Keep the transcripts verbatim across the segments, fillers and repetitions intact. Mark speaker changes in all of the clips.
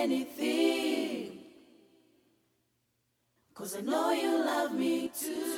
Speaker 1: anything, 'cause I know you love me too.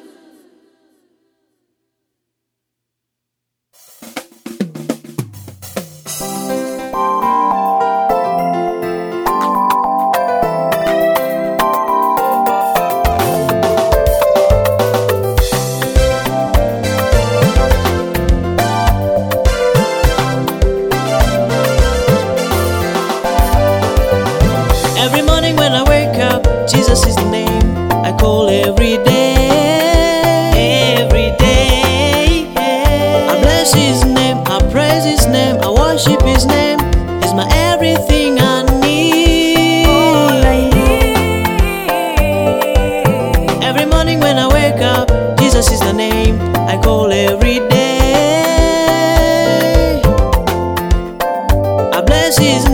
Speaker 2: Every morning when I wake up, Jesus is the name I call every day, every day. I bless His name, I praise His name, I worship His name. He's my everything I need.
Speaker 1: All I need.
Speaker 2: Every morning when I wake up, Jesus is the name I call every day. I bless His name,